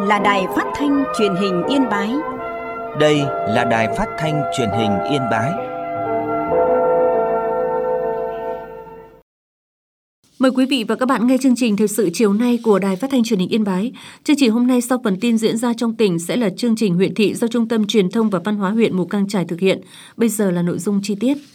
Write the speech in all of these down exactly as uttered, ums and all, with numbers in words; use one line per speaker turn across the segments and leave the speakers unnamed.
là Đài Phát thanh Truyền hình Yên Bái.
Đây là Đài Phát thanh Truyền hình Yên Bái.
Mời quý vị và các bạn nghe chương trình thời sự chiều nay của Đài Phát thanh Truyền hình Yên Bái. Chương trình hôm nay sau phần tin diễn ra trong tỉnh sẽ là chương trình huyện thị do Trung tâm Truyền thông và Văn hóa huyện Mù Cang Chải thực hiện. Bây giờ là nội dung chi tiết.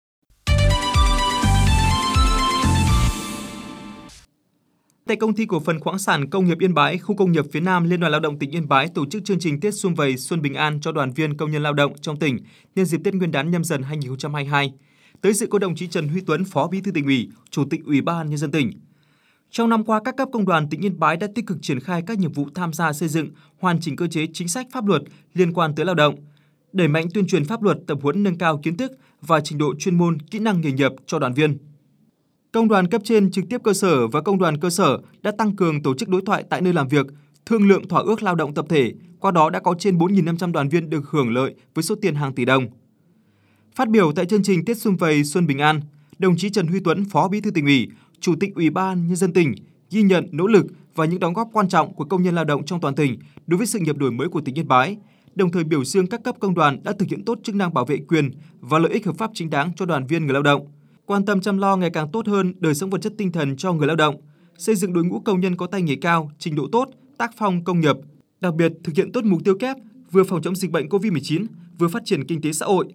Tại Công ty Cổ phần Khoáng sản Công nghiệp Yên Bái, khu công nghiệp phía Nam, Liên đoàn Lao động tỉnh Yên Bái tổ chức chương trình Tết Sum Vầy Xuân Bình An cho đoàn viên công nhân lao động trong tỉnh nhân dịp Tết Nguyên đán Nhâm Dần hai không hai hai. Tới dự có đồng chí Trần Huy Tuấn, Phó Bí thư Tỉnh ủy, Chủ tịch Ủy ban Nhân dân tỉnh. Trong năm qua, các cấp công đoàn tỉnh Yên Bái đã tích cực triển khai các nhiệm vụ tham gia xây dựng, hoàn chỉnh cơ chế chính sách pháp luật liên quan tới lao động, đẩy mạnh tuyên truyền pháp luật, tập huấn nâng cao kiến thức và trình độ chuyên môn, kỹ năng nghề nghiệp cho đoàn viên. Công đoàn cấp trên trực tiếp cơ sở và công đoàn cơ sở đã tăng cường tổ chức đối thoại tại nơi làm việc, thương lượng thỏa ước lao động tập thể, qua đó đã có trên bốn nghìn năm trăm đoàn viên được hưởng lợi với số tiền hàng tỷ đồng. Phát biểu tại chương trình Tết Sum Vầy Xuân Bình An, đồng chí Trần Huy Tuấn, Phó Bí thư Tỉnh ủy, Chủ tịch Ủy ban Nhân dân tỉnh ghi nhận nỗ lực và những đóng góp quan trọng của công nhân lao động trong toàn tỉnh đối với sự nghiệp đổi mới của tỉnh Yên Bái, đồng thời biểu dương các cấp công đoàn đã thực hiện tốt chức năng bảo vệ quyền và lợi ích hợp pháp chính đáng cho đoàn viên người lao động, quan tâm chăm lo ngày càng tốt hơn đời sống vật chất tinh thần cho người lao động, xây dựng đội ngũ công nhân có tay nghề cao, trình độ tốt, tác phong công nghiệp, đặc biệt thực hiện tốt mục tiêu kép vừa phòng chống dịch bệnh covid mười chín, vừa phát triển kinh tế xã hội.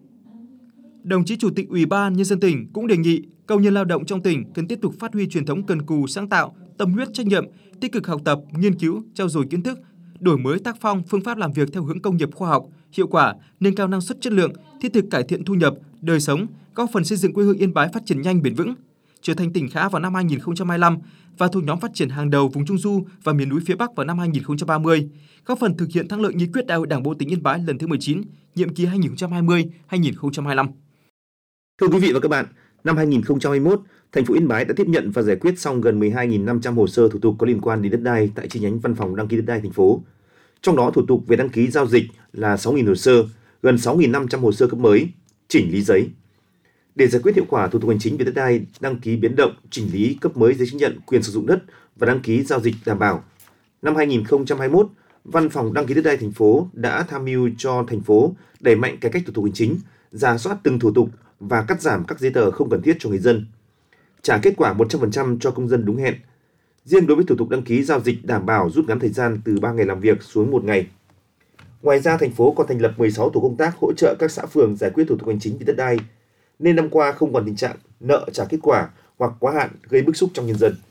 Đồng chí Chủ tịch Ủy ban Nhân dân tỉnh cũng đề nghị công nhân lao động trong tỉnh cần tiếp tục phát huy truyền thống cần cù, sáng tạo, tâm huyết, trách nhiệm, tích cực học tập, nghiên cứu, trau dồi kiến thức, đổi mới tác phong, phương pháp làm việc theo hướng công nghiệp khoa học, hiệu quả, nâng cao năng suất chất lượng, thiết thực cải thiện thu nhập, đời sống, góp phần xây dựng quê hương Yên Bái phát triển nhanh bền vững, trở thành tỉnh khá vào năm hai không hai lăm và thuộc nhóm phát triển hàng đầu vùng Trung du và miền núi phía Bắc vào năm hai không ba mươi, góp phần thực hiện thắng lợi nghị quyết Đại hội Đảng bộ tỉnh Yên Bái lần thứ mười chín, nhiệm kỳ hai nghìn không trăm hai mươi đến hai nghìn không trăm hai mươi lăm.
Thưa quý vị và các bạn, năm hai nghìn không trăm hai mươi mốt, thành phố Yên Bái đã tiếp nhận và giải quyết xong gần mười hai nghìn năm trăm hồ sơ thủ tục có liên quan đến đất đai tại chi nhánh Văn phòng đăng ký đất đai thành phố. Trong đó thủ tục về đăng ký giao dịch là sáu nghìn hồ sơ, gần sáu nghìn năm trăm hồ sơ cấp mới, chỉnh lý giấy. Để giải quyết hiệu quả thủ tục hành chính về đất đai, đăng ký biến động, chỉnh lý cấp mới giấy chứng nhận quyền sử dụng đất và đăng ký giao dịch đảm bảo, năm hai nghìn không trăm hai mươi mốt, Văn phòng đăng ký đất đai thành phố đã tham mưu cho thành phố đẩy mạnh cải cách thủ tục hành chính, rà soát từng thủ tục và cắt giảm các giấy tờ không cần thiết cho người dân, trả kết quả một trăm phần trăm cho công dân đúng hẹn. Riêng đối với thủ tục đăng ký giao dịch đảm bảo rút ngắn thời gian từ ba ngày làm việc xuống một ngày. Ngoài ra, thành phố còn thành lập mười sáu tổ công tác hỗ trợ các xã phường giải quyết thủ tục hành chính về đất đai, nên năm qua không còn tình trạng nợ trả kết quả hoặc quá hạn gây bức xúc trong nhân dân.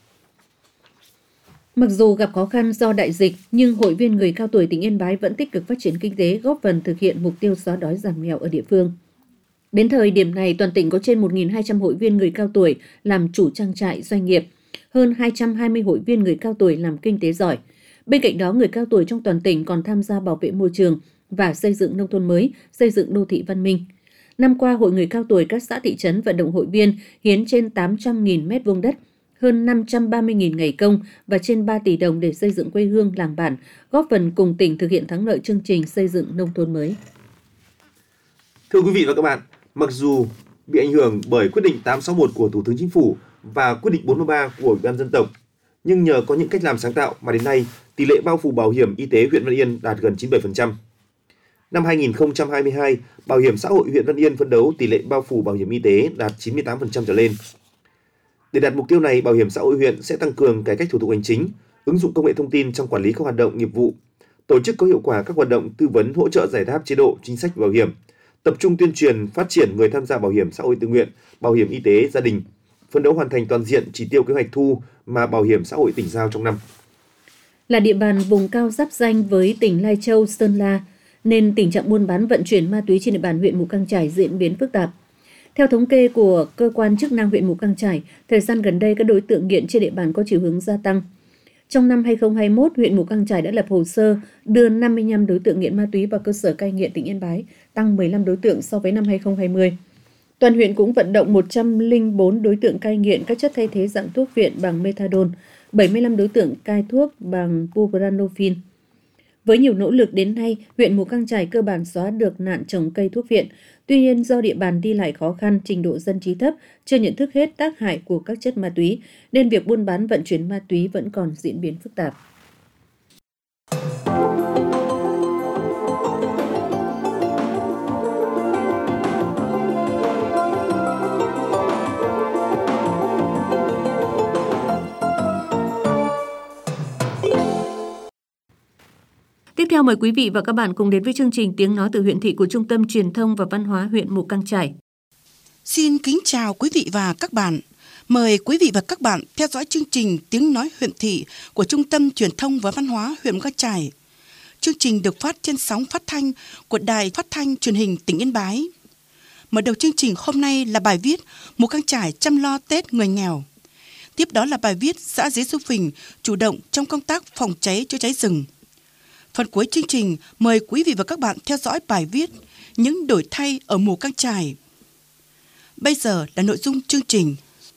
Mặc dù gặp khó khăn do đại dịch, nhưng hội viên người cao tuổi tỉnh Yên Bái vẫn tích cực phát triển kinh tế, góp phần thực hiện mục tiêu xóa đói giảm nghèo ở địa phương. Đến thời điểm này, toàn tỉnh có trên một nghìn hai trăm hội viên người cao tuổi làm chủ trang trại doanh nghiệp, hơn hai trăm hai mươi hội viên người cao tuổi làm kinh tế giỏi. Bên cạnh đó, người cao tuổi trong toàn tỉnh còn tham gia bảo vệ môi trường và xây dựng nông thôn mới, xây dựng đô thị văn minh. Năm qua, Hội người cao tuổi các xã thị trấn vận động hội viên hiến trên tám trăm nghìn mét vuông đất, hơn năm trăm ba mươi nghìn ngày công và trên ba tỷ đồng để xây dựng quê hương làng bản, góp phần cùng tỉnh thực hiện thắng lợi chương trình xây dựng nông thôn mới.
Thưa quý vị và các bạn, mặc dù bị ảnh hưởng bởi quyết định tám sáu mốt của Thủ tướng Chính phủ và quyết định bốn mươi ba của Ủy ban Dân tộc, nhưng nhờ có những cách làm sáng tạo mà đến nay tỷ lệ bao phủ bảo hiểm y tế huyện Văn Yên đạt gần chín mươi bảy phần trăm. Năm hai nghìn không trăm hai mươi hai, Bảo hiểm xã hội huyện Văn Yên phấn đấu tỷ lệ bao phủ bảo hiểm y tế đạt chín mươi tám phần trăm trở lên. Để đạt mục tiêu này, Bảo hiểm xã hội huyện sẽ tăng cường cải cách thủ tục hành chính, ứng dụng công nghệ thông tin trong quản lý các hoạt động nghiệp vụ, tổ chức có hiệu quả các hoạt động tư vấn hỗ trợ giải đáp chế độ chính sách bảo hiểm, tập trung tuyên truyền phát triển người tham gia bảo hiểm xã hội tự nguyện, bảo hiểm y tế gia đình, phấn đấu hoàn thành toàn diện chỉ tiêu kế hoạch thu mà Bảo hiểm xã hội tỉnh giao trong năm.
Là địa bàn vùng cao giáp ranh với tỉnh Lai Châu, Sơn La, nên tình trạng buôn bán vận chuyển ma túy trên địa bàn huyện Mù Cang Chải diễn biến phức tạp. Theo thống kê của cơ quan chức năng huyện Mù Cang Chải, thời gian gần đây các đối tượng nghiện trên địa bàn có chiều hướng gia tăng. Trong năm hai không hai mốt, huyện Mù Cang Chải đã lập hồ sơ đưa năm mươi lăm đối tượng nghiện ma túy vào cơ sở cai nghiện tỉnh Yên Bái, tăng mười lăm đối tượng so với năm hai không hai không. Toàn huyện cũng vận động một trăm lẻ bốn đối tượng cai nghiện các chất thay thế dạng thuốc viện bằng methadone, bảy mươi lăm đối tượng cai thuốc bằng buprenorphine. Với nhiều nỗ lực đến nay, huyện Mù Cang Chải cơ bản xóa được nạn trồng cây thuốc viện. Tuy nhiên, do địa bàn đi lại khó khăn, trình độ dân trí thấp, chưa nhận thức hết tác hại của các chất ma túy, nên việc buôn bán vận chuyển ma túy vẫn còn diễn biến phức tạp. Tiếp theo mời quý vị và các bạn cùng đến với chương trình Tiếng nói từ huyện thị của Trung tâm Truyền thông và Văn hóa huyện Mù Cang Chải.
Xin kính chào quý vị và các bạn. Mời quý vị và các bạn theo dõi chương trình Tiếng nói huyện thị của Trung tâm Truyền thông và Văn hóa huyện Mù Cang Chải. Chương trình được phát trên sóng phát thanh của Đài Phát thanh Truyền hình tỉnh Yên Bái. Mở đầu chương trình hôm nay là bài viết Mù Cang Chải chăm lo Tết người nghèo. Tiếp đó là bài viết xã Dế Xu Phình chủ động trong công tác phòng cháy chữa cháy rừng. Phần cuối chương trình, mời quý vị và các bạn theo dõi bài viết Những đổi thay ở Mù Cang Chải. Bây giờ là nội dung chương trình.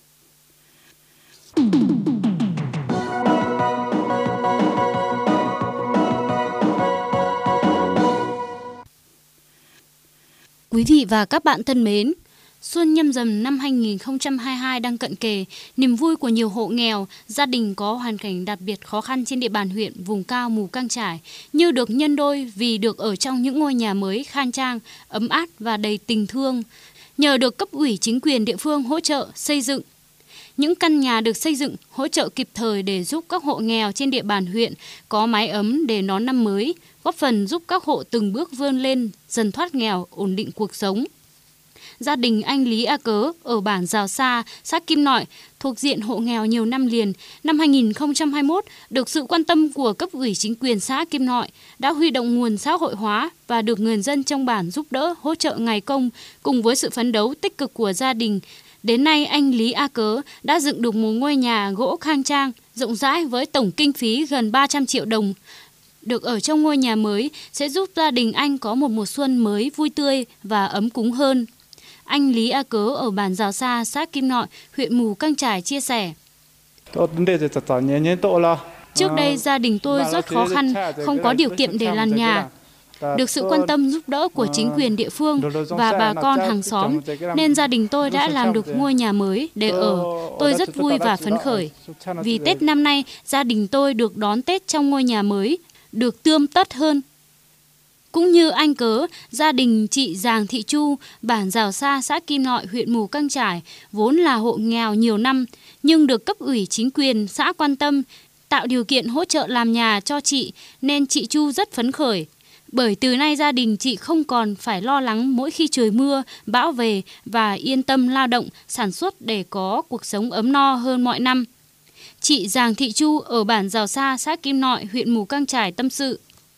Quý vị và các bạn thân mến, Xuân Nhâm Dần năm hai nghìn không trăm hai mươi hai đang cận kề, niềm vui của nhiều hộ nghèo, gia đình có hoàn cảnh đặc biệt khó khăn trên địa bàn huyện vùng cao Mù Cang Chải như được nhân đôi vì được ở trong những ngôi nhà mới khang trang, ấm áp và đầy tình thương, nhờ được cấp ủy chính quyền địa phương hỗ trợ xây dựng. Những căn nhà được xây dựng hỗ trợ kịp thời để giúp các hộ nghèo trên địa bàn huyện có mái ấm để đón năm mới, góp phần giúp các hộ từng bước vươn lên, dần thoát nghèo, ổn định cuộc sống. Gia đình anh Lý A Cớ ở bản Giào Sa, xã Kim Nội, thuộc diện hộ nghèo nhiều năm liền, năm hai nghìn không trăm hai mươi mốt được sự quan tâm của cấp ủy chính quyền xã Kim Nội đã huy động nguồn xã hội hóa và được người dân trong bản giúp đỡ hỗ trợ ngày công cùng với sự phấn đấu tích cực của gia đình. Đến nay, anh Lý A Cớ đã dựng được một ngôi nhà gỗ khang trang, rộng rãi với tổng kinh phí gần ba trăm triệu đồng. Được ở trong ngôi nhà mới sẽ giúp gia đình anh có một mùa xuân mới vui tươi và ấm cúng hơn. Anh Lý A Cớ ở bản Giào Sa, xã Kim Nội, huyện Mù Cang Chải chia sẻ. Trước đây gia đình tôi rất khó khăn, không có điều kiện để làm nhà. Được sự quan tâm giúp đỡ của chính quyền địa phương và bà con hàng xóm, nên gia đình tôi đã làm được ngôi nhà mới để ở. Tôi rất vui và phấn khởi. Vì Tết năm nay, gia đình tôi được đón Tết trong ngôi nhà mới, được tươm tất hơn. Cũng như anh Cớ, gia đình chị Giàng Thị Chu, bản Giào Sa, xã Kim Nội, huyện Mù Cang Chải, vốn là hộ nghèo nhiều năm, nhưng được cấp ủy chính quyền xã quan tâm, tạo điều kiện hỗ trợ làm nhà cho chị, nên chị Chu rất phấn khởi. Bởi từ nay gia đình chị không còn phải lo lắng mỗi khi trời mưa, bão về và yên tâm lao động, sản xuất để có cuộc sống ấm no hơn mọi năm. Chị Giàng Thị Chu ở bản Giào Sa, xã Kim Nội, huyện Mù Cang Chải tâm sự.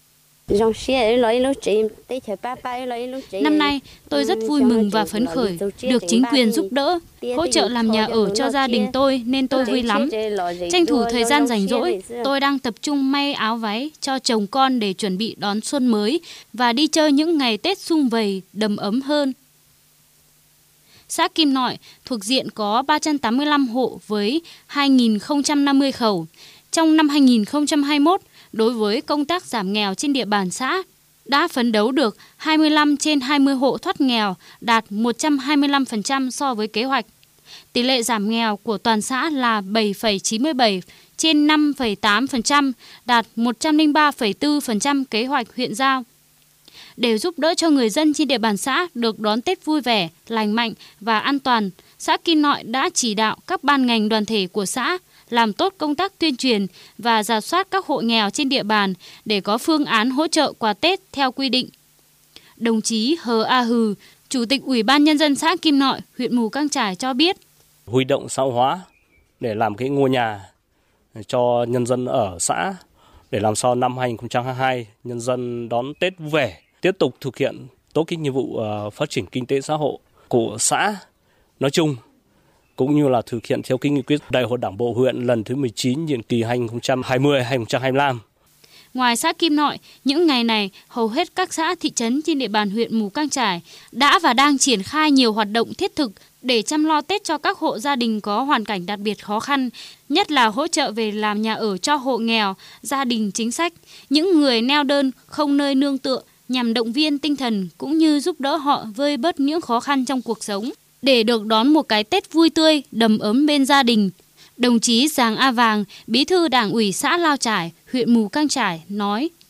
Năm nay, tôi rất vui mừng và phấn khởi, được chính quyền giúp đỡ, hỗ trợ làm nhà ở cho gia đình tôi nên tôi vui lắm. Tranh thủ thời gian rảnh rỗi, tôi đang tập trung may áo váy cho chồng con để chuẩn bị đón xuân mới và đi chơi những ngày Tết sum vầy đầm ấm hơn. Xã Kim Nội thuộc diện có ba trăm tám mươi lăm hộ với hai nghìn không trăm năm mươi khẩu. Trong năm hai nghìn không trăm hai mươi mốt, đối với công tác giảm nghèo trên địa bàn xã, đã phấn đấu được hai mươi lăm trên hai mươi hộ thoát nghèo, đạt một trăm hai mươi lăm phần trăm so với kế hoạch. Tỷ lệ giảm nghèo của toàn xã là bảy phẩy chín mươi bảy trên năm phẩy tám phần trăm, đạt một trăm lẻ ba phẩy bốn phần trăm kế hoạch huyện giao. Để giúp đỡ cho người dân trên địa bàn xã được đón Tết vui vẻ, lành mạnh và an toàn, xã Kim Nội đã chỉ đạo các ban ngành đoàn thể của xã làm tốt công tác tuyên truyền và rà soát các hộ nghèo trên địa bàn để có phương án hỗ trợ quà Tết theo quy định. Đồng chí Hờ A Hừ, Chủ tịch Ủy ban Nhân dân xã Kim Nội, huyện Mù Cang Chải cho biết.
Huy động xã hội hóa để làm cái ngôi nhà cho nhân dân ở xã, để làm sao năm hai nghìn không trăm hai mươi hai nhân dân đón Tết vui vẻ, tiếp tục thực hiện tốt cái nhiệm vụ phát triển kinh tế xã hội của xã nói chung, cũng như là thực hiện theo cái nghị quyết Đại hội Đảng bộ huyện lần thứ mười chín nhiệm kỳ hai nghìn không trăm hai mươi đến hai nghìn không trăm hai mươi lăm.
Ngoài xã Kim Nội, những ngày này, hầu hết các xã thị trấn trên địa bàn huyện Mù Cang Chải đã và đang triển khai nhiều hoạt động thiết thực để chăm lo Tết cho các hộ gia đình có hoàn cảnh đặc biệt khó khăn, nhất là hỗ trợ về làm nhà ở cho hộ nghèo, gia đình chính sách, những người neo đơn không nơi nương tựa, nhằm động viên tinh thần cũng như giúp đỡ họ vơi bớt những khó khăn trong cuộc sống, để được đón một cái Tết vui tươi, đầm ấm bên gia đình. Đồng chí Giàng A Vàng, Bí thư Đảng ủy xã Lao Chải, huyện Mù Cang Chải nói: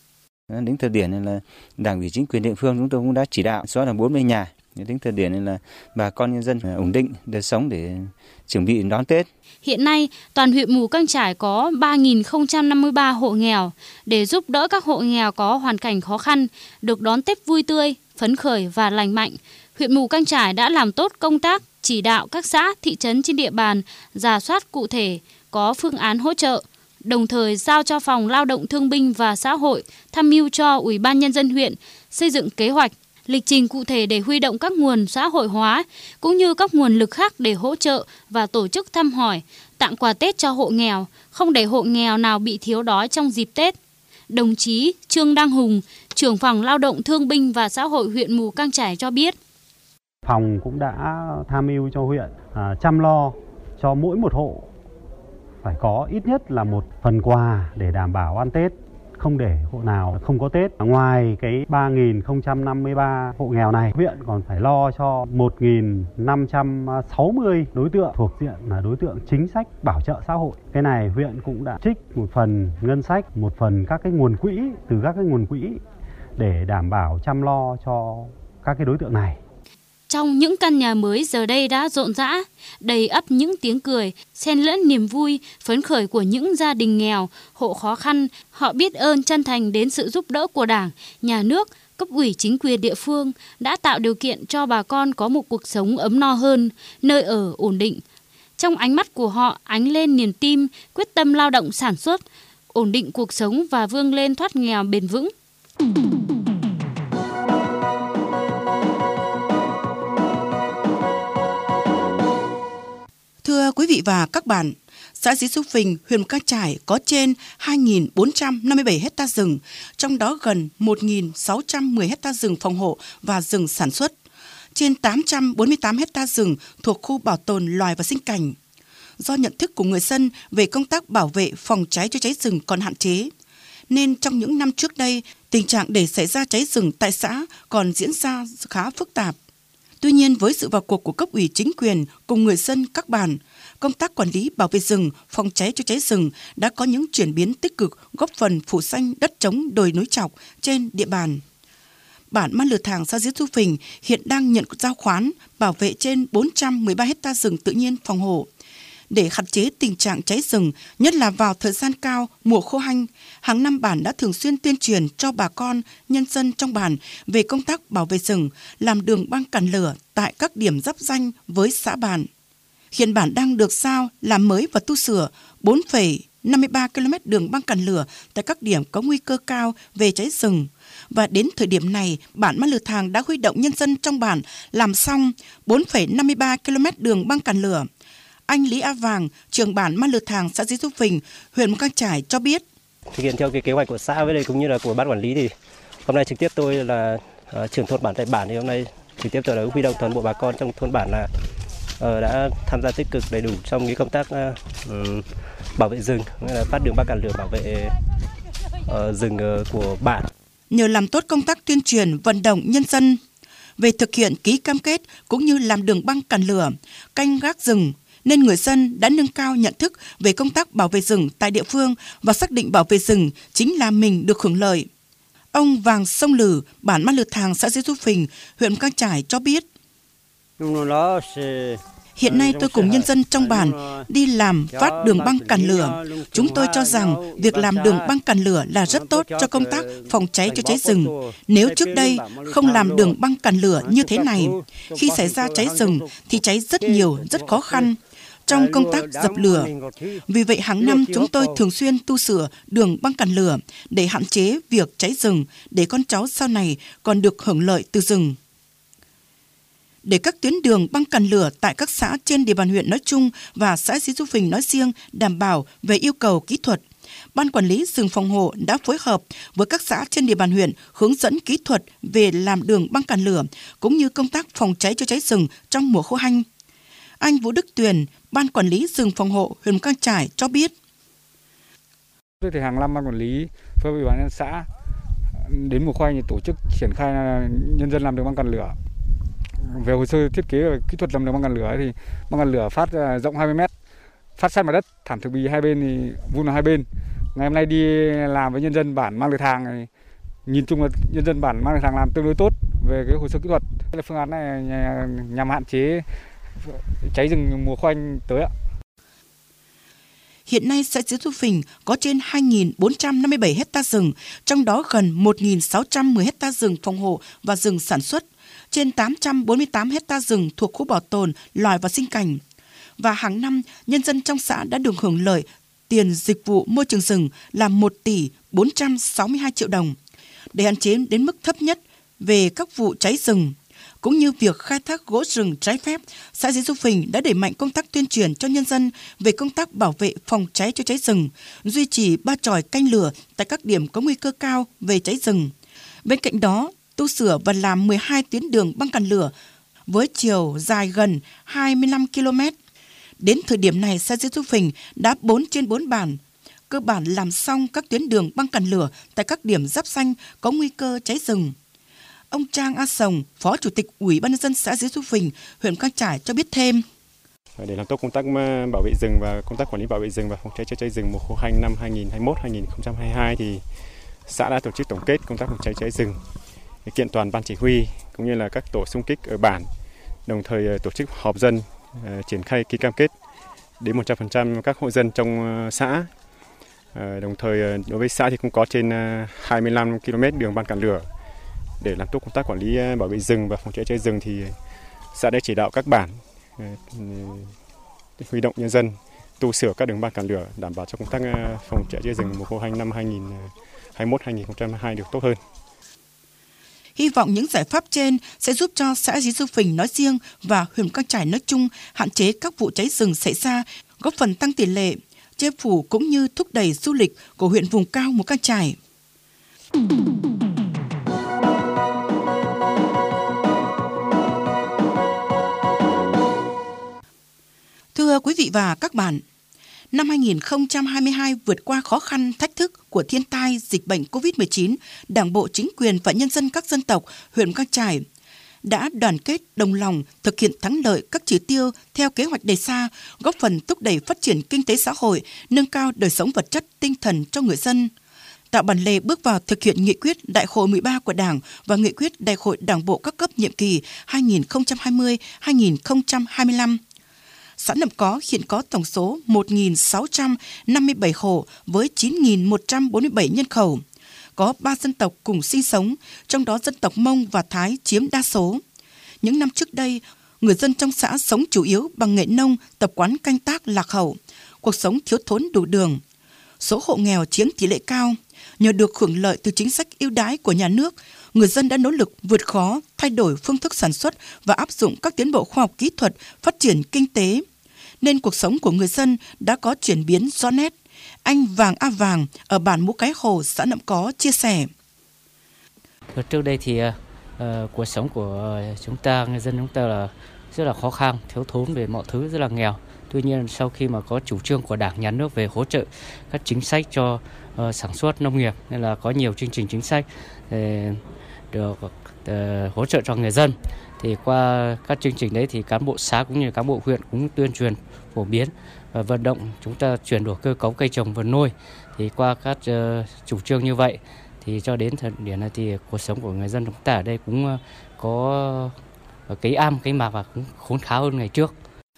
Đến thời điểm này là Đảng ủy chính quyền địa phương chúng tôi cũng đã chỉ đạo xóa là bốn mươi nhà. Đến thời điểm này là bà con nhân dân ổn định đời sống để chuẩn bị đón Tết.
Hiện nay, toàn huyện Mù Cang Chải có ba nghìn không trăm năm mươi ba hộ nghèo. Để giúp đỡ các hộ nghèo có hoàn cảnh khó khăn, được đón Tết vui tươi, phấn khởi và lành mạnh, huyện Mù Cang Chải đã làm tốt công tác chỉ đạo các xã, thị trấn trên địa bàn rà soát cụ thể, có phương án hỗ trợ, đồng thời giao cho Phòng Lao động Thương binh và Xã hội tham mưu cho Ủy ban Nhân dân huyện xây dựng kế hoạch, lịch trình cụ thể để huy động các nguồn xã hội hóa cũng như các nguồn lực khác để hỗ trợ và tổ chức thăm hỏi, tặng quà Tết cho hộ nghèo, không để hộ nghèo nào bị thiếu đói trong dịp Tết. Đồng chí Trương Đăng Hùng, trưởng Phòng Lao động Thương binh và Xã hội huyện Mù Cang Chải cho biết.
Phòng cũng đã tham mưu cho huyện à, chăm lo cho mỗi một hộ phải có ít nhất là một phần quà để đảm bảo ăn Tết, không để hộ nào không có Tết. Ngoài cái ba nghìn không trăm năm mươi ba hộ nghèo này, huyện còn phải lo cho một nghìn năm trăm sáu mươi đối tượng thuộc diện là đối tượng chính sách bảo trợ xã hội. Cái này huyện cũng đã trích một phần ngân sách, một phần các cái nguồn quỹ từ các cái nguồn quỹ để đảm bảo chăm lo cho các cái đối tượng này.
Trong những căn nhà mới giờ đây đã rộn rã, đầy ắp những tiếng cười, xen lẫn niềm vui, phấn khởi của những gia đình nghèo, hộ khó khăn. Họ biết ơn chân thành đến sự giúp đỡ của Đảng, Nhà nước, cấp ủy chính quyền địa phương đã tạo điều kiện cho bà con có một cuộc sống ấm no hơn, nơi ở ổn định. Trong ánh mắt của họ ánh lên niềm tin, quyết tâm lao động sản xuất, ổn định cuộc sống và vươn lên thoát nghèo bền vững.
Thưa quý vị và các bạn, xã Dí Xu Phình, huyện Mù Cang Chải có trên hai nghìn bốn trăm năm mươi bảy hecta rừng, trong đó gần một nghìn sáu trăm mười hecta rừng phòng hộ và rừng sản xuất, trên tám trăm bốn mươi tám hecta rừng thuộc khu bảo tồn loài và sinh cảnh. Do nhận thức của người dân về công tác bảo vệ phòng cháy chữa cháy rừng còn hạn chế, nên trong những năm trước đây, tình trạng để xảy ra cháy rừng tại xã còn diễn ra khá phức tạp. Tuy nhiên, với sự vào cuộc của cấp ủy chính quyền cùng người dân các bản, công tác quản lý bảo vệ rừng, phòng cháy chữa cháy rừng đã có những chuyển biến tích cực, góp phần phủ xanh đất trống đồi núi trọc trên địa bàn. Bản Ma Lừ Thàng, xã Dí Xu Phình hiện đang nhận giao khoán bảo vệ trên bốn trăm mười ba hecta rừng tự nhiên phòng hộ. Để hạn chế tình trạng cháy rừng, nhất là vào thời gian cao, mùa khô hanh, hàng năm bản đã thường xuyên tuyên truyền cho bà con, nhân dân trong bản về công tác bảo vệ rừng, làm đường băng cản lửa tại các điểm giáp ranh với xã bản. Hiện bản đang được giao làm mới và tu sửa bốn phẩy năm mươi ba ki lô mét đường băng cản lửa tại các điểm có nguy cơ cao về cháy rừng. Và đến thời điểm này, bản Ma Lừ Thàng đã huy động nhân dân trong bản làm xong bốn phẩy năm mươi ba ki lô mét đường băng cản lửa. Anh Lý A Vàng, trưởng bản Ma Lừ Thàng, xã Dí Xu Phình, huyện Mù Cang Chải cho biết.
Thực hiện theo cái kế hoạch của xã với đây cũng như là của ban quản lý thì hôm nay trực tiếp tôi là uh, trưởng thôn bản tại bản thì hôm nay trực tiếp tôi đã huy động toàn bộ bà con trong thôn bản là uh, đã tham gia tích cực đầy đủ trong cái công tác uh, um, bảo vệ rừng, nghĩa là phát đường băng cản lửa bảo vệ uh, rừng uh, của bản.
Nhờ làm tốt công tác tuyên truyền vận động nhân dân về thực hiện ký cam kết cũng như làm đường băng cản lửa, canh gác rừng, nên người dân đã nâng cao nhận thức về công tác bảo vệ rừng tại địa phương và xác định bảo vệ rừng chính là mình được hưởng lợi. Ông Vàng Sông Lử, bản Ma Lừ Thàng, xã Dí Xu Phình, huyện Mù Cang Chải cho biết. Hiện nay tôi cùng nhân dân trong bản đi làm phát đường băng cản lửa. Chúng tôi cho rằng việc làm đường băng cản lửa là rất tốt cho công tác phòng cháy chữa cháy rừng. Nếu trước đây không làm đường băng cản lửa như thế này, khi xảy ra cháy rừng thì cháy rất nhiều, rất khó khăn trong công tác dập lửa. Vì vậy hàng năm chúng tôi thường xuyên tu sửa đường băng cản lửa để hạn chế việc cháy rừng, để con cháu sau này còn được hưởng lợi từ rừng. Để các tuyến đường băng cản lửa tại các xã trên địa bàn huyện nói chung và xã Dí Xu Phình nói riêng đảm bảo về yêu cầu kỹ thuật, Ban Quản lý rừng phòng hộ đã phối hợp với các xã trên địa bàn huyện hướng dẫn kỹ thuật về làm đường băng cản lửa cũng như công tác phòng cháy chữa cháy rừng trong mùa khô hanh. Anh Vũ Đức Tuyền, Ban Quản lý rừng phòng hộ huyện Mù Cang Chải cho biết.
Thì hàng năm Ban Quản lý phối hợp với Ủy ban nhân xã đến mùa khô hanh thì tổ chức triển khai nhân dân làm đường băng cản lửa. Về hồ sơ thiết kế và kỹ thuật làm đường băng cản lửa thì băng cản lửa phát rộng hai mươi mét, phát sát mặt đất, thảm thực bì hai bên thì vun vào hai bên. Ngày hôm nay đi làm với nhân dân bản Ma Lừ Thàng thì Nhìn chung là nhân dân bản Mang Thạch Thàng làm tương đối tốt về cái hồ sơ kỹ thuật. Phương án này nhằm hạn chế cháy rừng mùa khoanh tới ạ.
Hiện nay xã Diễn Du Phình có trên hai nghìn bốn trăm năm mươi bảy hecta rừng, trong đó gần một nghìn sáu trăm mười hecta rừng phòng hộ và rừng sản xuất, trên tám trăm bốn mươi tám hecta rừng thuộc khu bảo tồn, loài và sinh cảnh. Và hàng năm, nhân dân trong xã đã được hưởng lợi tiền dịch vụ môi trường rừng là một tỷ bốn trăm sáu mươi hai triệu đồng. Để hạn chế đến mức thấp nhất về các vụ cháy rừng, cũng như việc khai thác gỗ rừng trái phép, xã Diễn Du Phình đã đẩy mạnh công tác tuyên truyền cho nhân dân về công tác bảo vệ phòng cháy chữa cháy rừng, duy trì ba chòi canh lửa tại các điểm có nguy cơ cao về cháy rừng. Bên cạnh đó, tu sửa và làm mười hai tuyến đường băng cản lửa với chiều dài gần hai mươi lăm ki lô mét. Đến thời điểm này, xã Diễn Du Phình đã bốn trên bốn bản cơ bản làm xong các tuyến đường băng cản lửa tại các điểm giáp ranh có nguy cơ cháy rừng. Ông Trang A Sồng, Phó Chủ tịch Ủy ban nhân dân xã Diễn Du Phình, huyện Mù Cang Chải cho biết thêm.
Để làm tốt công tác bảo vệ rừng và công tác quản lý bảo vệ rừng và phòng cháy chữa cháy rừng mùa khô hanh năm hai nghìn không trăm hai mươi mốt hai nghìn không trăm hai mươi hai thì xã đã tổ chức tổng kết công tác phòng cháy chữa cháy rừng, kiện toàn ban chỉ huy cũng như là các tổ xung kích ở bản, đồng thời tổ chức họp dân triển khai ký cam kết đến một trăm phần trăm các hộ dân trong xã. Đồng thời đối với xã thì cũng có trên hai mươi lăm ki lô mét đường băng cản lửa. Để làm tốt công tác quản lý bảo vệ rừng và phòng cháy cháy rừng thì xã đã chỉ đạo các bản huy động nhân dân tu sửa các đường băng cản lửa đảm bảo cho công tác phòng cháy cháy rừng mùa khô hanh năm hai nghìn không trăm hai mươi mốt hai nghìn không trăm hai mươi hai được tốt hơn.
Hy vọng những giải pháp trên sẽ giúp cho xã Diễn Du Phình nói riêng và huyện Mù Cang Chải nói chung hạn chế các vụ cháy rừng xảy ra, góp phần tăng tỷ lệ che phủ cũng như thúc đẩy du lịch của huyện vùng cao Mù Cang Chải. Thưa quý vị và các bạn, năm hai nghìn không trăm hai mươi hai vượt qua khó khăn, thách thức của thiên tai, dịch bệnh covid mười chín, Đảng bộ, chính quyền và nhân dân các dân tộc huyện Mù Cang Chải đã đoàn kết đồng lòng thực hiện thắng lợi các chỉ tiêu theo kế hoạch đề ra, góp phần thúc đẩy phát triển kinh tế xã hội, nâng cao đời sống vật chất, tinh thần cho người dân, tạo bản lề bước vào thực hiện nghị quyết Đại hội mười ba của Đảng và nghị quyết Đại hội Đảng bộ các cấp nhiệm kỳ hai nghìn không trăm hai mươi đến hai nghìn không trăm hai mươi lăm. Xã Nậm Có hiện có tổng số một nghìn sáu trăm năm mươi bảy hộ với chín nghìn một trăm bốn mươi bảy nhân khẩu. Có ba dân tộc cùng sinh sống, trong đó dân tộc Mông và Thái chiếm đa số. Những năm trước đây, người dân trong xã sống chủ yếu bằng nghề nông, tập quán canh tác lạc hậu, cuộc sống thiếu thốn đủ đường. Số hộ nghèo chiếm tỷ lệ cao. Nhờ được hưởng lợi từ chính sách ưu đãi của nhà nước, người dân đã nỗ lực vượt khó, thay đổi phương thức sản xuất và áp dụng các tiến bộ khoa học kỹ thuật, phát triển kinh tế, nên cuộc sống của người dân đã có chuyển biến rõ nét. Anh Vàng A Vàng ở bản Mú Cái Hồ, xã Nậm Có chia sẻ.
Trước đây thì uh, cuộc sống của chúng ta, người dân chúng ta là rất là khó khăn, thiếu thốn về mọi thứ, rất là nghèo. Tuy nhiên sau khi mà có chủ trương của Đảng, Nhà nước về hỗ trợ các chính sách cho uh, sản xuất nông nghiệp, nên là có nhiều chương trình chính sách uh, được uh, hỗ trợ cho người dân. Thì qua các chương trình đấy thì cán bộ xã cũng như cán bộ huyện cũng tuyên truyền phổ biến và vận động chúng ta chuyển đổi cơ cấu cây trồng vật nuôi. Thì qua các uh, chủ trương như vậy thì cho đến thời điểm này thì cuộc sống của người dân chúng ta ở đây cũng uh, có uh, cái am cái mạc và cũng khốn khá hơn ngày trước.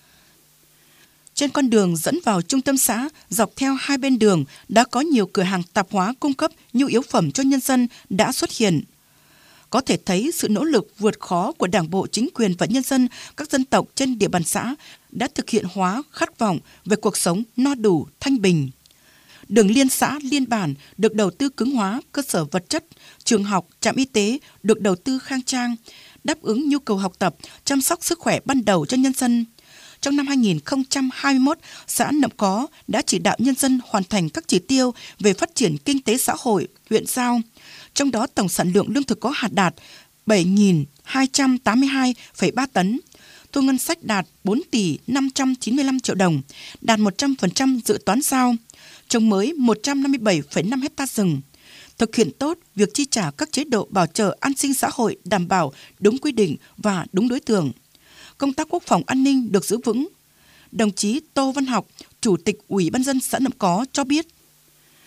Trên con đường dẫn vào trung tâm xã, dọc theo hai bên đường đã có nhiều cửa hàng tạp hóa cung cấp nhu yếu phẩm cho nhân dân đã xuất hiện. Có thể thấy sự nỗ lực vượt khó của Đảng bộ, chính quyền và nhân dân các dân tộc trên địa bàn xã đã thực hiện hóa khát vọng về cuộc sống no đủ, thanh bình. Đường liên xã, liên bản được đầu tư cứng hóa, cơ sở vật chất, trường học, trạm y tế được đầu tư khang trang, đáp ứng nhu cầu học tập, chăm sóc sức khỏe ban đầu cho nhân dân. Trong năm hai nghìn không trăm hai mươi mốt, xã Nậm Có đã chỉ đạo nhân dân hoàn thành các chỉ tiêu về phát triển kinh tế xã hội, huyện giao. Trong đó tổng sản lượng lương thực có hạt đạt bảy nghìn hai trăm tám mươi hai phẩy ba tấn, thu ngân sách đạt bốn tỷ năm trăm chín mươi lăm triệu đồng, đạt một trăm phần trăm dự toán giao, trồng mới một trăm năm mươi bảy phẩy năm hecta rừng. Thực hiện tốt việc chi trả các chế độ bảo trợ an sinh xã hội đảm bảo đúng quy định và đúng đối tượng. Công tác quốc phòng an ninh được giữ vững. Đồng chí Tô Văn Học, Chủ tịch Ủy ban nhân dân xã Nậm Có cho biết,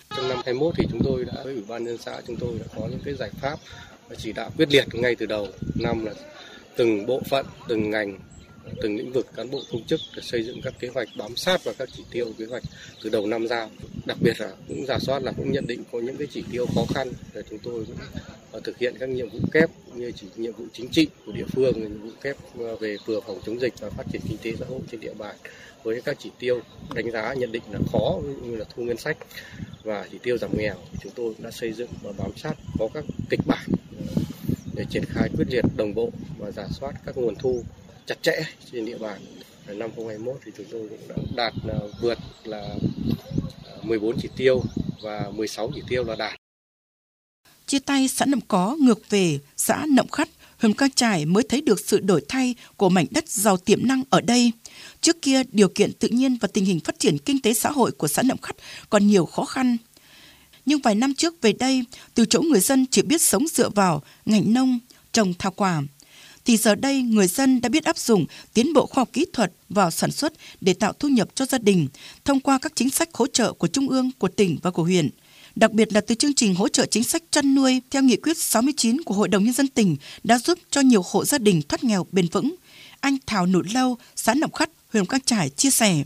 Trong năm hai mốt thì chúng tôi đã với Ủy ban nhân dân xã chúng tôi đã có những cái giải pháp và chỉ đạo quyết liệt ngay từ đầu năm là từng bộ phận, từng ngành, từng lĩnh vực cán bộ công chức để xây dựng các kế hoạch bám sát vào các chỉ tiêu kế hoạch từ đầu năm ra. Đặc biệt là cũng rà soát là cũng nhận định có những cái chỉ tiêu khó khăn để chúng tôi cũng thực hiện các nhiệm vụ kép cũng như chỉ nhiệm vụ chính trị của địa phương, nhiệm vụ kép về vừa phòng chống dịch và phát triển kinh tế xã hội trên địa bàn với các chỉ tiêu đánh giá nhận định là khó như là thu ngân sách và chỉ tiêu giảm nghèo. Chúng tôi đã xây dựng và bám sát có các kịch bản để triển khai quyết liệt, đồng bộ và rà soát các nguồn thu chặt chẽ trên địa bàn. Năm hai mốt thì chúng tôi cũng đã đạt vượt là mười bốn chỉ tiêu và mười sáu chỉ tiêu là đạt.
Chia tay xã Nậm Có ngược về xã Nậm Khắt, huyện Mù Cang Chải mới thấy được sự đổi thay của mảnh đất giàu tiềm năng ở đây. Trước kia, điều kiện tự nhiên và tình hình phát triển kinh tế xã hội của xã Nậm Khắt còn nhiều khó khăn. Nhưng vài năm trước về đây, từ chỗ người dân chỉ biết sống dựa vào ngành nông, trồng thảo quả, thì giờ đây người dân đã biết áp dụng tiến bộ khoa học kỹ thuật vào sản xuất để tạo thu nhập cho gia đình thông qua các chính sách hỗ trợ của Trung ương, của tỉnh và của huyện. Đặc biệt là từ chương trình hỗ trợ chính sách chăn nuôi theo nghị quyết sáu mươi chín của Hội đồng Nhân dân tỉnh đã giúp cho nhiều hộ gia đình thoát nghèo bền vững. Anh Thảo Nụ Lâu, xã Nậm Khắt, huyện Mù Cang Chải chia sẻ.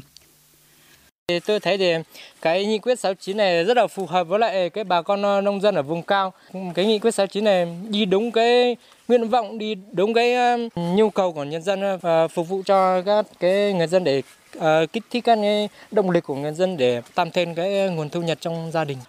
Tôi thấy thì cái nghị quyết sáu mươi chín này rất là phù hợp với lại cái bà con nông dân ở vùng cao. Cái nghị quyết sáu mươi chín này đi đúng cái nguyện vọng, đi đúng cái nhu cầu của nhân dân và phục vụ cho các cái người dân để uh, kích thích các cái động lực của người dân để tăng thêm cái nguồn thu nhập trong gia đình.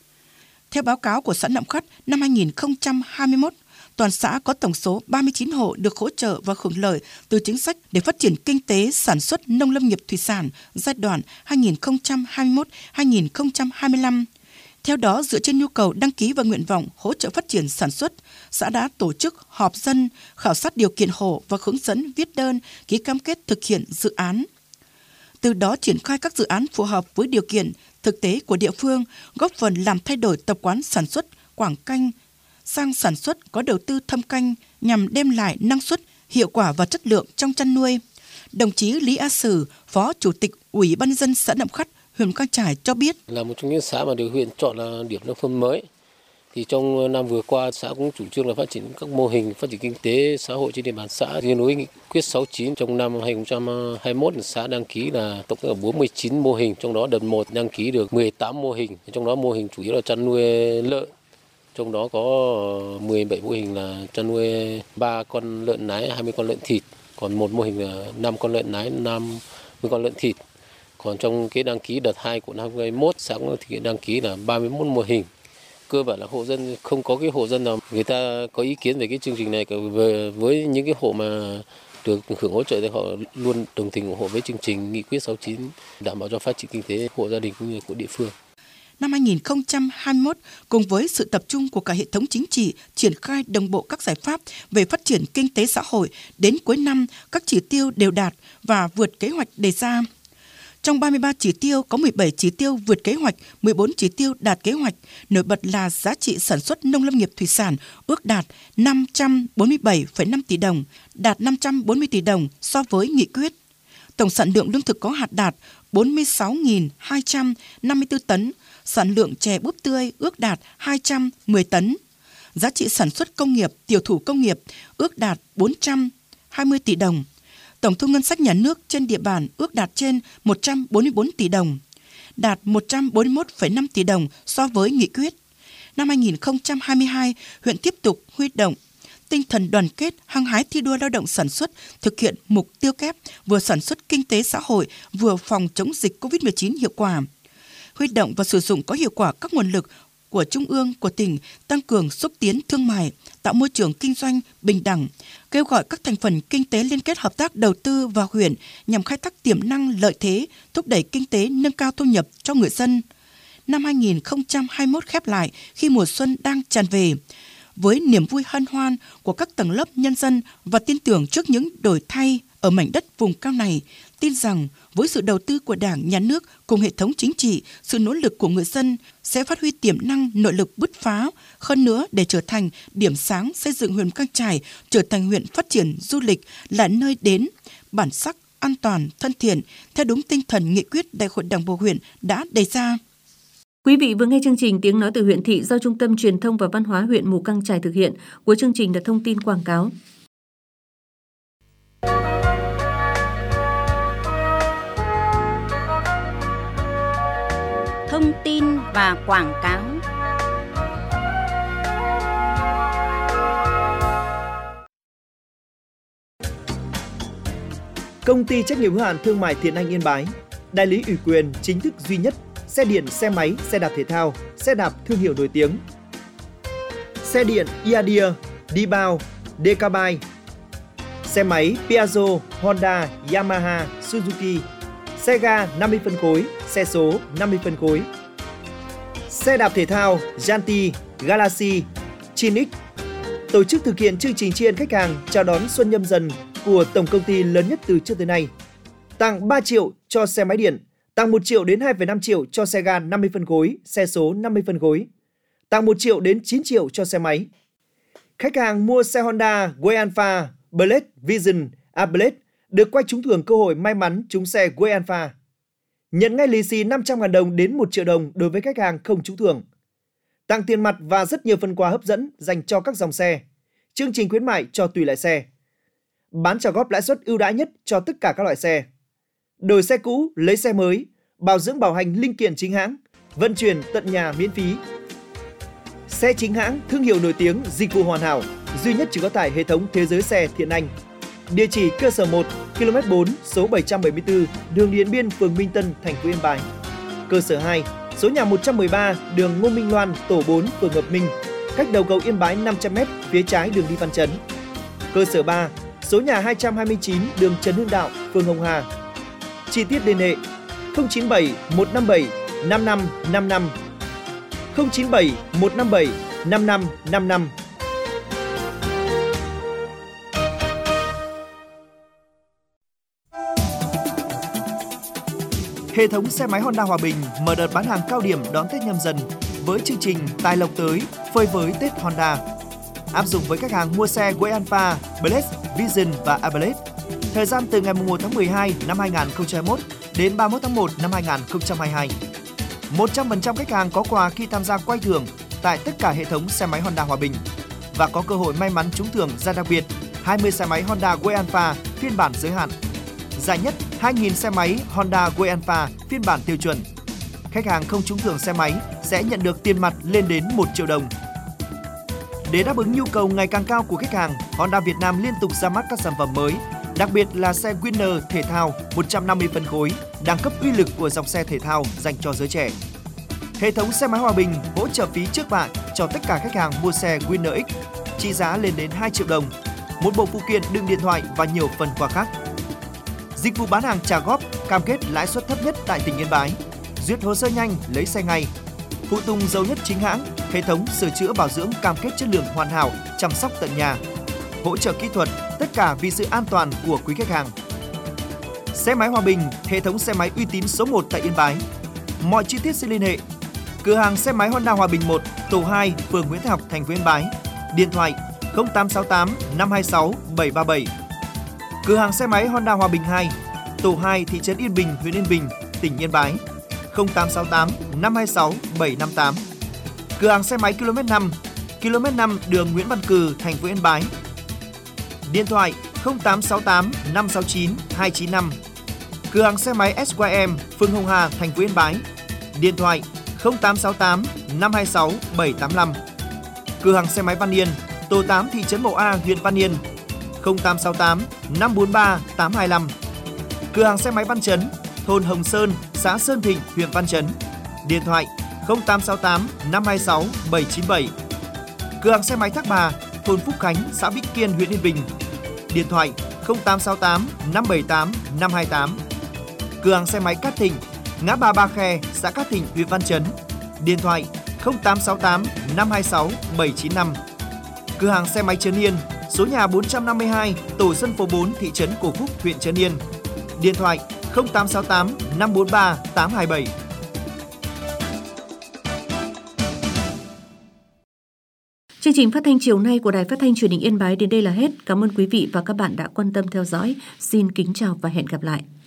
Theo báo cáo của xã Nậm Khắt, năm hai nghìn không trăm hai mươi mốt, toàn xã có tổng số ba mươi chín hộ được hỗ trợ và hưởng lợi từ chính sách để phát triển kinh tế sản xuất nông lâm nghiệp thủy sản giai đoạn hai nghìn không trăm hai mươi mốt đến hai nghìn không trăm hai mươi lăm. Theo đó, dựa trên nhu cầu đăng ký và nguyện vọng hỗ trợ phát triển sản xuất, xã đã tổ chức họp dân, khảo sát điều kiện hộ và hướng dẫn viết đơn, ký cam kết thực hiện dự án. Từ đó triển khai các dự án phù hợp với điều kiện thực tế của địa phương, góp phần làm thay đổi tập quán sản xuất quảng canh sang sản xuất có đầu tư thâm canh nhằm đem lại năng suất, hiệu quả và chất lượng trong chăn nuôi. Đồng chí Lý A Sử, Phó Chủ tịch Ủy ban nhân dân xã Nậm Khắt, huyện Mù Cang Chải cho biết.
Là một trong những xã mà được huyện chọn là điểm nông thôn mới. Thì trong năm vừa qua, xã cũng chủ trương là phát triển các mô hình phát triển kinh tế xã hội trên địa bàn xã. Riêng với nghị quyết sáu mươi chín trong năm hai nghìn không trăm hai mươi mốt, xã đăng ký là tổng cộng là bốn mươi chín mô hình, trong đó đợt một đăng ký được mười tám mô hình, trong đó mô hình chủ yếu là chăn nuôi lợn. Trong đó có mười bảy mô hình là chăn nuôi ba con lợn nái, hai mươi con lợn thịt, còn một mô hình là năm con lợn nái, năm mươi con lợn thịt. Còn trong cái đăng ký đợt hai của năm hai nghìn không trăm hai mươi mốt, xã cũng thực hiện đăng ký là ba mươi mốt mô hình. Cơ bản là hộ dân, không có cái hộ dân nào người ta có ý kiến về cái chương trình này, về với những cái hộ mà được hưởng hỗ trợ thì họ luôn đồng tình ủng hộ với chương trình nghị quyết sáu mươi chín đảm bảo cho phát triển kinh tế hộ gia đình cũng như của địa phương.
Năm hai nghìn không trăm hai mươi mốt, cùng với sự tập trung của cả hệ thống chính trị, triển khai đồng bộ các giải pháp về phát triển kinh tế xã hội, đến cuối năm các chỉ tiêu đều đạt và vượt kế hoạch đề ra. Trong ba mươi ba chỉ tiêu có mười bảy chỉ tiêu vượt kế hoạch, mười bốn chỉ tiêu đạt kế hoạch. Nổi bật là giá trị sản xuất nông lâm nghiệp thủy sản ước đạt năm trăm bốn mươi bảy phẩy năm tỷ đồng, đạt năm trăm bốn mươi tỷ đồng so với nghị quyết. Tổng sản lượng lương thực có hạt đạt bốn mươi sáu nghìn hai trăm năm mươi tư tấn, sản lượng chè búp tươi ước đạt hai trăm mười tấn. Giá trị sản xuất công nghiệp, tiểu thủ công nghiệp ước đạt bốn trăm hai mươi tỷ đồng. Tổng thu ngân sách nhà nước trên địa bàn ước đạt trên một trăm bốn mươi bốn tỷ đồng, đạt một trăm bốn mươi mốt phẩy năm tỷ đồng so với nghị quyết. Năm hai nghìn không trăm hai mươi hai, huyện tiếp tục huy động tinh thần đoàn kết, hăng hái thi đua lao động sản xuất, thực hiện mục tiêu kép vừa sản xuất kinh tế xã hội, vừa phòng chống dịch covid mười chín hiệu quả. Huy động và sử dụng có hiệu quả các nguồn lực của Trung ương, của tỉnh, tăng cường xúc tiến thương mại, tạo môi trường kinh doanh bình đẳng, kêu gọi các thành phần kinh tế liên kết hợp tác đầu tư vào huyện nhằm khai thác tiềm năng lợi thế, thúc đẩy kinh tế nâng cao thu nhập cho người dân. Năm hai nghìn không trăm hai mươi mốt khép lại khi mùa xuân đang tràn về, với niềm vui hân hoan của các tầng lớp nhân dân và tin tưởng trước những đổi thay ở mảnh đất vùng cao này, tin rằng với sự đầu tư của Đảng, Nhà nước cùng hệ thống chính trị, sự nỗ lực của người dân sẽ phát huy tiềm năng nội lực bứt phá hơn nữa để trở thành điểm sáng xây dựng huyện Mù Cang Chải trở thành huyện phát triển du lịch, là nơi đến bản sắc, an toàn, thân thiện theo đúng tinh thần nghị quyết Đại hội Đảng bộ huyện đã đề ra.
Quý vị vừa nghe chương trình Tiếng nói từ huyện thị do Trung tâm Truyền thông và Văn hóa huyện Mù Cang Chải thực hiện. Cuối chương trình là thông tin quảng cáo.
Thông tin và quảng cáo.
Công ty trách nhiệm hữu hạn thương mại Thiện Anh Yên Bái, đại lý ủy quyền chính thức duy nhất xe điện, xe máy, xe đạp thể thao, xe đạp thương hiệu nổi tiếng. Xe điện Iadia, Dibao, Decabike. Xe máy Piaggio, Honda, Yamaha, Suzuki. Xe ga năm mươi phân khối, xe số năm mươi phân khối. Xe đạp thể thao Yanti, Galaxy, Chinix. Tổ chức thực hiện chương trình tri ân khách hàng chào đón Xuân Nhâm Dần của tổng công ty lớn nhất từ trước tới nay. Tặng ba triệu cho xe máy điện, tặng một triệu đến hai phẩy năm triệu cho xe ga năm mươi phân khối, xe số năm mươi phân khối. Tặng một triệu đến chín triệu cho xe máy. Khách hàng mua xe Honda Way Alpha, Blade, Vision, Ablade được quay trúng thưởng cơ hội may mắn trúng xe Way Alpha. Nhận ngay lì xì năm trăm nghìn đồng đến một triệu đồng đối với khách hàng không trúng thưởng. Tặng tiền mặt và rất nhiều phần quà hấp dẫn dành cho các dòng xe. Chương trình khuyến mại cho tùy loại xe. Bán trả góp lãi suất ưu đãi nhất cho tất cả các loại xe. Đổi xe cũ, lấy xe mới, bảo dưỡng bảo hành linh kiện chính hãng, vận chuyển tận nhà miễn phí. Xe chính hãng, thương hiệu nổi tiếng, dịch vụ hoàn hảo, duy nhất chỉ có tại hệ thống Thế giới xe Thiện Anh. Địa chỉ cơ sở một, ki lô mét bốn, số bảy trăm bảy mươi tư, đường Điện Biên, phường Minh Tân, thành phố Yên Bái. Cơ sở hai, số nhà một trăm mười ba, đường Ngô Minh Loan, tổ bốn, phường Hợp Minh, cách đầu cầu Yên Bái năm trăm mét, phía trái đường đi Văn Chấn. Cơ sở ba, số nhà hai trăm hai mươi chín, đường Trần Hưng Đạo, phường Hồng Hà. Chi tiết liên hệ không chín bảy một năm bảy năm năm năm năm, không chín bảy một năm bảy năm năm năm năm. Hệ thống xe máy Honda Hòa Bình mở đợt bán hàng cao điểm đón Tết Nhâm Dần với chương trình Tài lộc tới, phơi với Tết Honda. Áp dụng với khách hàng mua xe Way Alpha, Blade, Vision và Ablade. Thời gian từ ngày một tháng mười hai năm hai nghìn không trăm hai mươi mốt đến ba mươi mốt tháng một năm hai nghìn không trăm hai mươi hai. một trăm phần trăm khách hàng có quà khi tham gia quay thưởng tại tất cả hệ thống xe máy Honda Hòa Bình và có cơ hội may mắn trúng thưởng giải đặc biệt hai mươi xe máy Honda Way Alpha phiên bản giới hạn. Giải nhất hai nghìn xe máy Honda Way Alpha phiên bản tiêu chuẩn. Khách hàng không trúng thưởng xe máy sẽ nhận được tiền mặt lên đến một triệu đồng. Để đáp ứng nhu cầu ngày càng cao của khách hàng, Honda Việt Nam liên tục ra mắt các sản phẩm mới, đặc biệt là xe Winner thể thao một trăm năm mươi phân khối, đẳng cấp uy lực của dòng xe thể thao dành cho giới trẻ. Hệ thống xe máy Hòa Bình hỗ trợ phí trước bạ cho tất cả khách hàng mua xe Winner X, trị giá lên đến hai triệu đồng, một bộ phụ kiện đựng điện thoại và nhiều phần quà khác. Dịch vụ bán hàng trả góp, cam kết lãi suất thấp nhất tại tỉnh Yên Bái, duyệt hồ sơ nhanh, lấy xe ngay, phụ tùng dầu nhất chính hãng, hệ thống sửa chữa bảo dưỡng cam kết chất lượng hoàn hảo, chăm sóc tận nhà, hỗ trợ kỹ thuật, tất cả vì sự an toàn của quý khách hàng. Xe máy Hòa Bình, hệ thống xe máy uy tín số một tại Yên Bái. Mọi chi tiết xin liên hệ cửa hàng xe máy Honda Hòa Bình một, tổ hai, phường Nguyễn Thái Học, thành phố Yên Bái. Điện thoại không tám sáu tám năm hai sáu bảy ba bảy. Cửa hàng xe máy Honda Hòa Bình hai, tổ hai, thị trấn Yên Bình, huyện Yên Bình, tỉnh Yên Bái. không tám sáu tám năm hai sáu bảy năm tám. Cửa hàng xe máy ki lô mét năm, ki lô mét năm, đường Nguyễn Văn Cừ, thành phố Yên Bái. Điện thoại không tám sáu tám năm sáu chín hai chín năm. Cửa hàng xe máy ét i em, phường Hồng Hà, thành phố Yên Bái. Điện thoại không tám sáu tám năm hai sáu bảy tám năm. Cửa hàng xe máy Văn Yên, tổ tám, thị trấn Mậu A, huyện Văn Yên. không tám sáu tám năm bốn ba tám hai lăm. Cửa hàng xe máy Văn Chấn, thôn Hồng Sơn, xã Sơn Thịnh, huyện Văn Chấn. Điện thoại không tám sáu tám năm hai sáu bảy chín bảy. Cửa hàng xe máy Thác Bà, thôn Phúc Khánh, xã Vĩnh Kiên, huyện Yên Bình. Điện thoại không tám sáu tám năm bảy tám năm hai tám. Cửa hàng xe máy Cát Thịnh, ngã ba Ba Khe, xã Cát Thịnh, huyện Văn Chấn. Điện thoại không tám sáu tám năm hai sáu bảy chín năm. Cửa hàng xe máy Trấn Yên, số nhà bốn trăm năm mươi hai, tổ dân phố bốn, thị trấn Cổ Phúc, huyện Trấn Yên. Điện thoại không tám sáu tám năm bốn ba tám hai bảy.
Chương trình phát thanh chiều nay của Đài Phát thanh Truyền hình Yên Bái đến đây là hết. Cảm ơn quý vị và các bạn đã quan tâm theo dõi. Xin kính chào và hẹn gặp lại.